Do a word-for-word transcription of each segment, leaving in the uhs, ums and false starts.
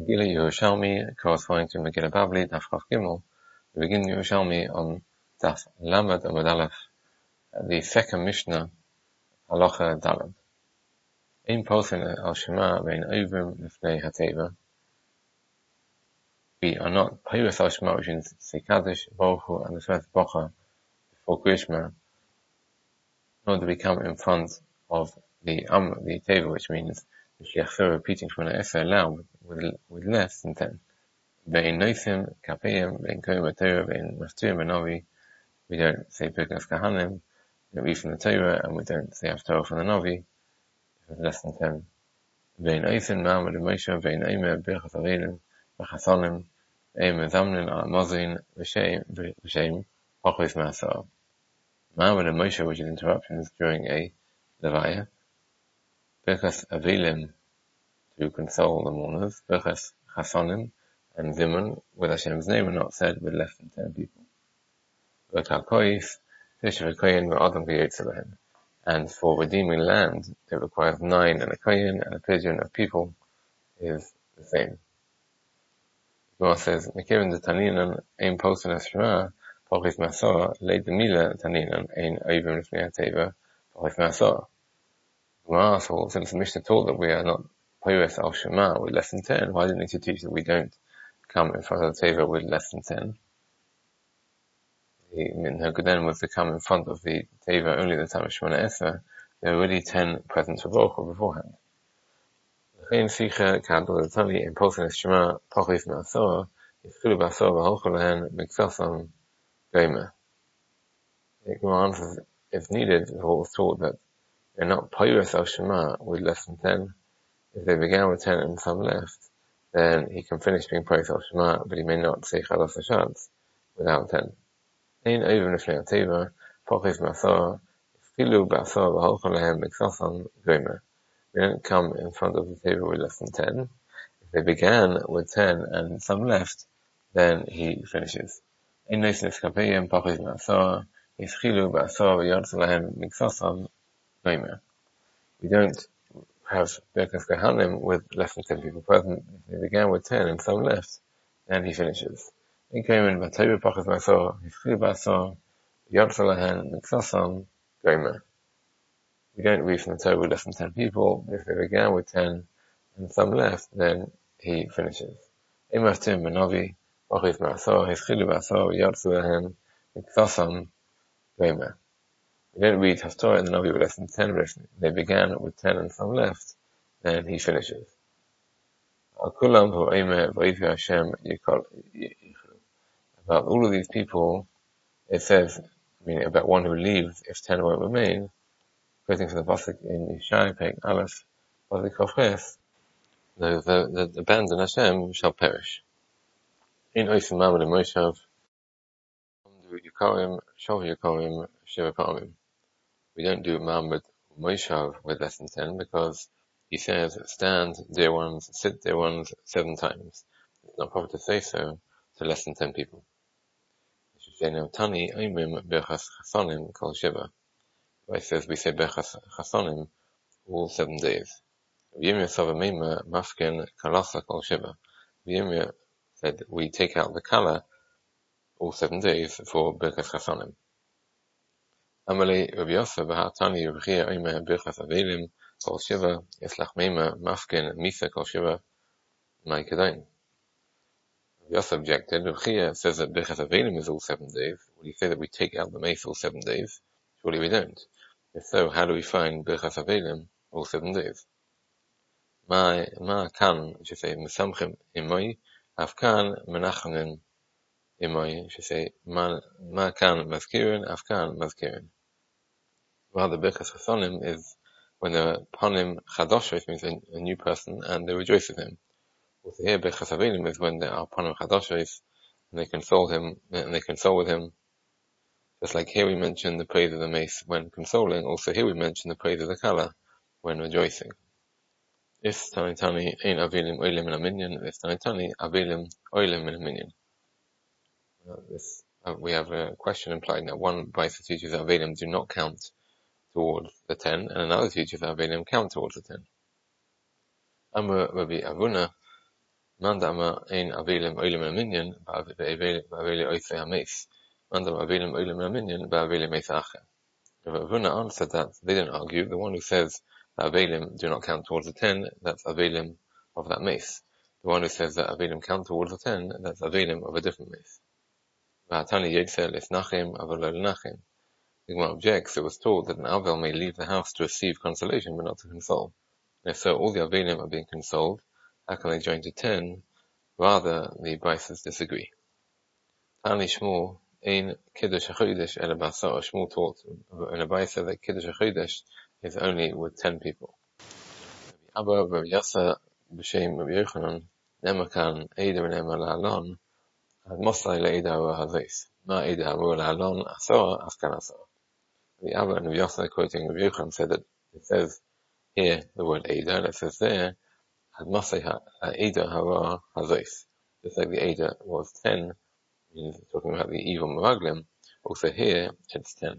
Megillah Yerushalmi, corresponding to Megillah Bavli, Daf Chaf Gimel. We begin Yerushalmi on Daf Lamed Amud Aleph, the second Mishnah, Halacha Daled. Ein Posen al Shema vein Ovim Lefnei Hateva. We are not Payus al Shema, which means say Kaddish, Baruch Hu, and the Svet Bocha before Krishma, nor do we come in front of the Am, the Teva, which means the Shliach repeating Shemona Esrei aloud with, with less than ten. Vein Nothim, Kapeyim, vein Koyim Torah, vein Maftir Menovi. We don't say Birkas Kahanim, we don't read from the Torah, and we don't say Haftarah from the Novi, if less than ten. Vein Oisin, Ma'amad Moshe, vein Omer, Birchas Avelim, V'chasolim, Omer Zamnin, Al Mozin, V'shem, Hochos Ma'asar. Ma'amad Moshe, which is interruptions during a Levaya. Birchas Avelim, to console the mourners. Birchas Chasonim, and Zimun, with Hashem's name, are not said with less than ten people. And for redeeming land, it requires nine, and a kohen and a pigeon of people is the same. The Gemara says, "Mekirin de taninan ein posen eshrah pachis masor leid de mila taninan ein ovim lefnei hateva pachis masor." The Gemara asks, since the Mishnah taught that we are not payus al shema with less than ten, why didn't it teach that we don't come in front of the teva with less than ten? The Minhag was to come in front of the Teva only the time of Shemona Esrei. There were already ten presents for Baruch Hu beforehand. The Gemara answers, if needed, the Lord was taught that they're not Payus al Shema with less than ten. If they began with ten and some left, then he can finish being Payus al Shema, but he may not say Chalas Hashatz without ten. Ein ovim lefnei hateva, pachis ma'asar, filu ba'asar v'holchon lehem miksasan gomer. We don't come in front of the table with less than ten. If they began with ten and some left, then he finishes. Ein nosin eskapeyim, pachis ma'asar, filu ba'asar v'yotz lehem miksasan gomer. We don't have Birkas Kahanim with less than ten people present. If they began with ten and some left, then he finishes. We don't read from the Torah with less than ten people. If they began with ten and some left, then he finishes. We don't read Haftarah in the Novi with less than ten, but if they began with ten and some left, then he finishes. About all of these people, it says, I mean, about one who leaves if ten won't remain, quoting from the pasuk in Yishai, Pek Aleph, pasuk Kofches, those that abandon Hashem shall perish. In Oisim Ma'amad Moshav, Yukarim, Shov Yukarim, Shiva Pa'amim. We don't do Ma'amad Moshav with less than ten because he says, stand, dear ones, sit, dear ones, seven times. It's not proper to say so to less than ten people. Tani Oimim Birchas Chasonim Kol Shiva. It says we say Birchas Chasonim all seven days. V'yimya Savameima Mafkin Kalasa Kol Shiva. V'yimya said we take out the kala all seven days for Birchas Chasonim. Amalei Rabbi Yosef B'Hatani Yevchia Oimim Birchas Avelim Kol Shiva Yeslach Meima Mafkin Misa Kol Shiva Ma'ikedain. Yosef objected. Ruchia says that Birchas Avelim is all seven days. Would you say that we take out the mace all seven days? Surely we don't. If so, how do we find Birchas Avelim all seven days? Ma ma kan, should say Mesamchim imoi, Afkan Menachanin imoi. Should say ma ma kan Mazkirin, Afkan Mazkirin. Rather, Birchas Chasonim is when they're Panim Chadosh, which means a, a new person, and they rejoice with him. Also here, Birchas Avelim is when they are Panim Chadoshes, and they console him, and they console with him. Just like here we mention the praise of the mace when consoling, also here we mention the praise of the kala when rejoicing. If Tani Tani ain't Avelim Oilim in a minion, if Tani Tani Avelim Oilim in a minion. This, uh, we have a question implying that one Brisa teaches that Avelim do not count towards the ten, and another teaches that Avelim count towards the ten. Amr Rabbi Avuna, Mandama ein Avelim Oilim Aminyan, Ba'aveli Oisei HaMeis. Mandam Avelim Oilim Aminyan, Ba'aveli Meis Acher. Rav Huna answered that they didn't argue. The one who says that Avelim do not count towards the ten, that's Avelim of that mace. The one who says that Avelim count towards the ten, that's Avelim of a different mace. V'hatani Yetzer Lesnachim Avol Lenachim. The Gemara objects, it was taught that an Avel may leave the house to receive consolation but not to console. And if so, all the Avelim are being consoled, how can they join to ten? Rather, the Baises disagree. Tani Shmuel Ein Kiddush HaChodesh Ele B'Asar. Shmuel taught in a Baisa that Kiddush HaChodesh is only with ten people. Abba Rabbi Yasa B'Shem Rabbi Yochanan Nemakan Eida V'Nema La'alon Ad Mosai Le'Eida Ha'Hazeis Ma Eida Ha'Ru La'alon Asara Afkan Asara. The Abba and Rabbi Yasa quoting Rabbi Yochanan said that it says here the word Eida, and it says there Ad Mosai Eida Ha'Ru Hazeis. Just like the Eida was ten, means talking about the evil Meraglim, also here it's ten.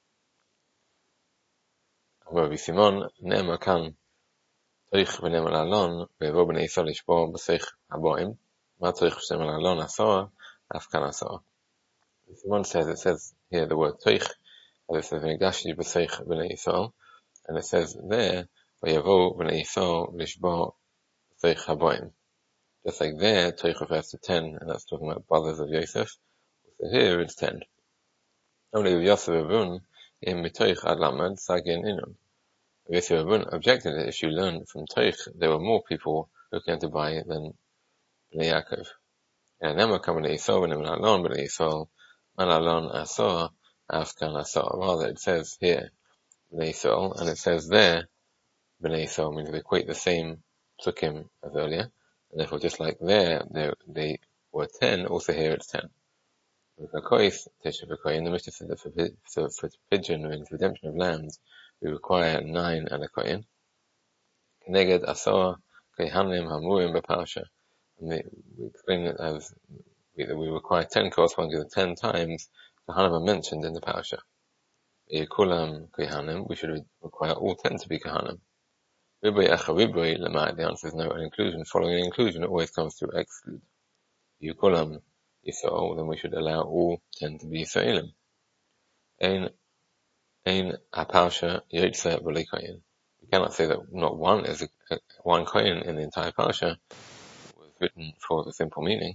Rabbi Simon Nema Kan Toich V'Nema La'alon Ve'vo B'nei Yisrael Lishbo B'Seich Haboim Ma Toich V'Nema La'alon Asara Afkan Asara. Simon says, it says here the word Toich, as it says V'Nigashi B'Seich B'nei Yisrael, and it says there Ve'vo B'nei Yisrael Lishbo B'Seich Haboim. Just like there, Toich refers to ten, and that's talking about brothers of Yosef. So here it's ten. Only with Yosef Avun, in Mitoich Ad Lamed, Sagin Inun. Yosef Avun objected that if you learn from Toich, there were more people who came to buy than Bnei Yaakov. And then we're coming to Yisrael, and Bnei Alon, Bnei Yisrael, Man Alon Asor, Afkan Asor. Rather, it says here, Bnei Yisrael, and it says there, Bnei Yisrael, means they equate the same Psukim as earlier. And therefore, just like there, they, they were ten, also here it's ten. With Hakois, Tesha Hakois, the Mishnah said that for, for, for pigeon, means redemption of lambs, we require nine and a kohen. Keneged Asor, Kehanim, Hamurim, Bepasha. And they, we explain it as, we, we require ten corresponding to the ten times Kehanim are mentioned in the Parasha. Yekulam Kehanim, we should require all ten to be Kehanim. Riboy Acha Riboy Lamai, the answer is no, an inclusion following an inclusion always comes to exclude. You call them Yisrael, then we should allow all ten to be Yisraelim. Ein, ein Aparsha Yotze B'Lei Kohen. We cannot say that not one is a, a, one Kohen in the entire Parsha was written for the simple meaning.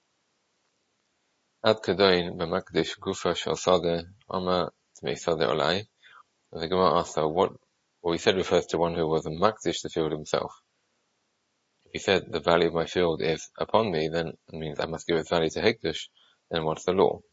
Ad Kadoin B'Makdish Gufa Shal Sadeh Oma T'mei Sadeh Olai. The Gemara asks, so what What we said refers to one who was a makdish the field himself. If he said the value of my field is upon me, then it means I must give its value to Hekdesh, then what's the law?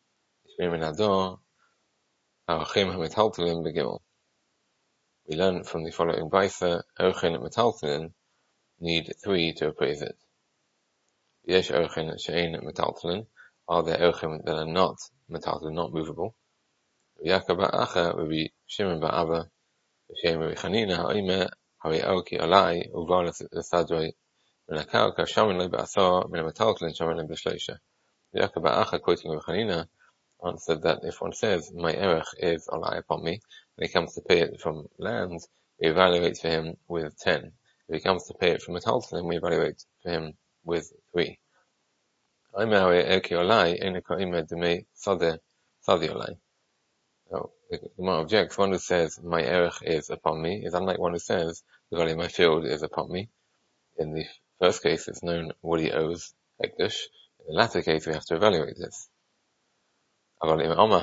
We learn from the following Baisa, Orchin and Metaltalin need three to appraise it. Yesh Orchin She'ein Metaltalin, are there Orchin that are not Metaltalin, not movable? Yaakov Ba'acha, Rabbi Shimon Ba'ava, Shem Rabbi Chanina ha'ime hari oki alai uvar l'sadroi v'nakar kashamin le ba'asar min ha'metaltalin shamin le b'shleisha. Yaakov Ba'acha, quoting Rabbi Chanina, answered that if one says my erech is alai upon me, when he comes to pay it from land, we evaluate for him with ten. If he comes to pay it from metaltalin, we evaluate for him with three. Ha'ime hari oki alai ein ka'ime demei sadeh sadi alai. So, the Gemara objects, one who says, my erech is upon me, is unlike one who says, the value of my field is upon me. In the first case, it's known what he owes Hekdesh. In the latter case, we have to evaluate this. In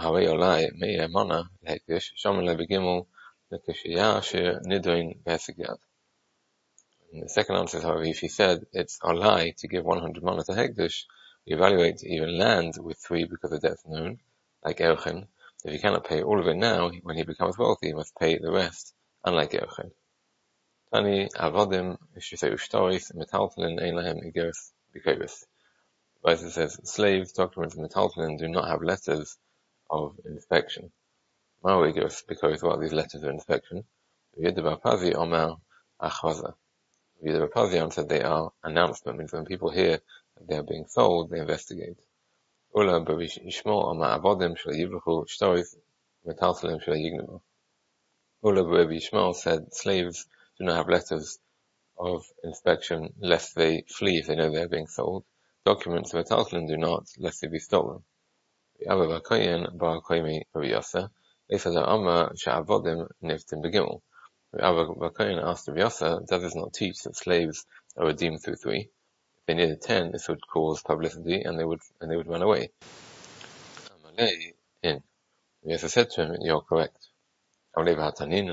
the second answer, however, if he said, it's a lie to give one hundred mana to Hekdesh, we evaluate even land with three because the debt's known, like Erchin. If he cannot pay all of it now, when he becomes wealthy, he must pay the rest, unlike Erchin. Tani avodim ishisei ushtoris metaltalin ein lahem igeres b'kovis. The Bible says slaves, documents, and metaltalin do not have letters of inspection. Mao igeres b'kovis, what are these letters of inspection? Yedav Pazi Omar Achvaza. Yedav Pazi answered they are announcement, means when people hear that they are being sold, they investigate. Ula b'Yishmael Omar avodim shel yivruchu shtoris metaltalin shel yignevu. Ula b'Yishmael said slaves do not have letters of inspection, lest they flee if they know they're being sold. Documents of Metaltalin do not, lest they be stolen. Rabbi Bakayin bar Koimi Rabbi Yosef, they said that Amma Sha'avodim Nivtim Begimel. Rabbi Bakayin asked Rabbi Yosef, does this not teach that slaves are redeemed through three? If they needed ten, this would cause publicity and they would and they would run away. Amalei in. Rabbi Yosef said to him, you're correct. Rabbi Bakayin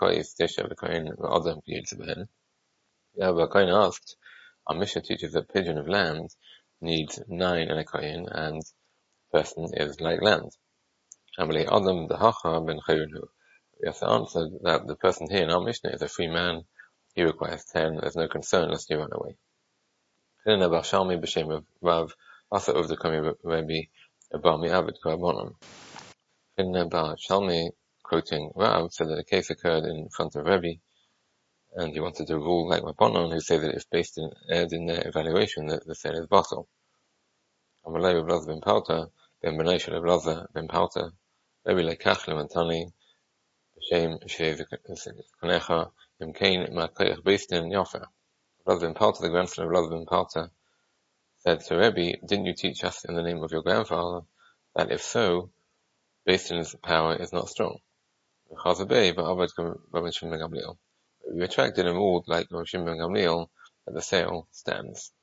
asked, our Mishnah teaches that pigeon of land needs nine in a kohen, and person is like land. Amalei Adam Dahacha ben Chayunu. We have to answer that the person here in our Mishnah is a free man. He requires ten. There's no concern lest he run away. Then Bar Shalmi b'shem of Rav Asa of the Kami Rabbi Bar Mi'avid Karabonon. Then Bar Shalmi, quoting Rav, said that a case occurred in front of Rabbi, and he wanted to rule like Rabbanon, who say that if based in, aired in their evaluation, that the sale is batal. Amalei Rav Laza ben Pauta, ben Benay shel Rav Laza ben Pauta, Rabbi lekach lemantani, b'shem she'v'konecha, imkein ma'koyach based in Yafa. Rav Laza ben Pauta, the grandson of Rav Laza ben Pauta, said to Rebbe, didn't you teach us in the name of your grandfather that if so, Beistin's power is not strong? We retracted and ruled like Rav Shimon ben Gamliel that the sale stands.